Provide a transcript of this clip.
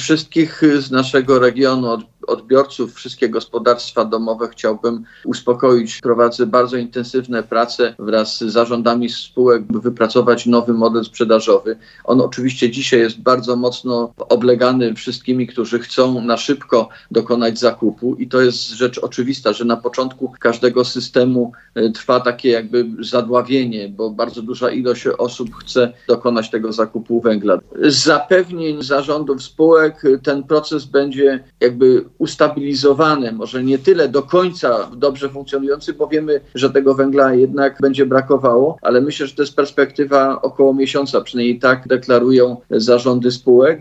Wszystkich z naszego regionu odbiorców, wszystkie gospodarstwa domowe chciałbym uspokoić. Prowadzę bardzo intensywne prace wraz z zarządami spółek, by wypracować nowy model sprzedażowy. On oczywiście dzisiaj jest bardzo mocno oblegany wszystkimi, którzy chcą na szybko dokonać zakupu i to jest rzecz oczywista, że na początku każdego systemu trwa takie jakby zadławienie, bo bardzo duża ilość osób chce dokonać tego zakupu węgla. Z zapewnień zarządów spółek ten proces będzie jakby ustabilizowany, może nie tyle do końca dobrze funkcjonujący, bo wiemy, że tego węgla jednak będzie brakowało, ale myślę, że to jest perspektywa około miesiąca, przynajmniej tak deklarują zarządy spółek.